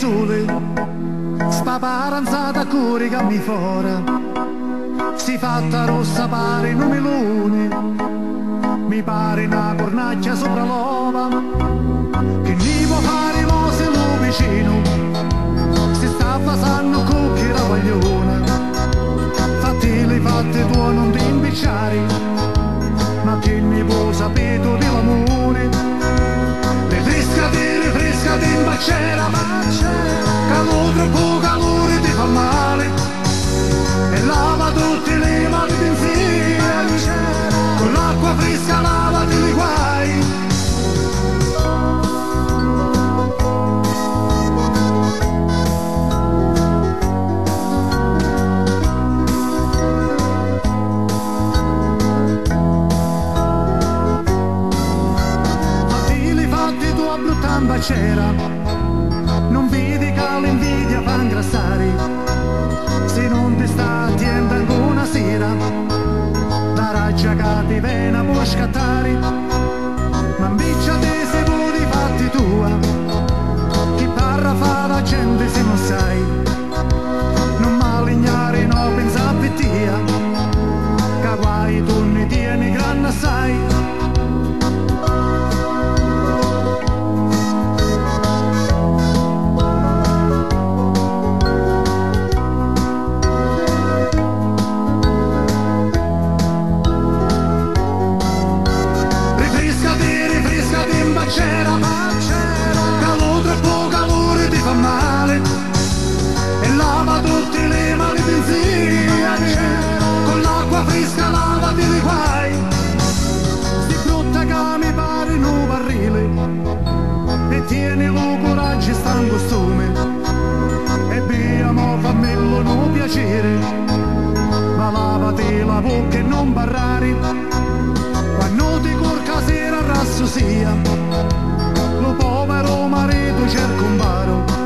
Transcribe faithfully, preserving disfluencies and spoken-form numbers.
sole, sta paranzata curica mi fora, si fatta rossa pare in un melone, mi pare una cornaccia sopra l'ova, che ne può fare mo se lo vicino, si sta passando cucchi la guagliona, fatti le fatte tu non ti impicciare, ma che ne può sapere tu dell'amore, rifrescati, rifrescati in baciera, calore troppo calore ti fa male, e lava tutte le mani d'insieme, con l'acqua fresca lavati i guai. Fatti li fatti tu a brutta baciera, non vedi che l'invidia fa ingrassare, se non ti sta attenta una sera, la raggia che ti viene può scattare, ma invece te se vuoi fatti tua, chi parla fa la gente se non sai, non malignare no pensa a pettia, che guai tu ne tieni grande assai. C'era, calore troppo calore ti fa male, e lava tutte le mani d'insieme, con l'acqua fresca lavati i guai, si brutta che mi pare in un barrile, e tieni lo coraggio sta in costume, e via mo fammelo no piacere, ma lavati la bocca e non barrare, quando ti corca sera rasso sia, lo povero marito cerca un baro,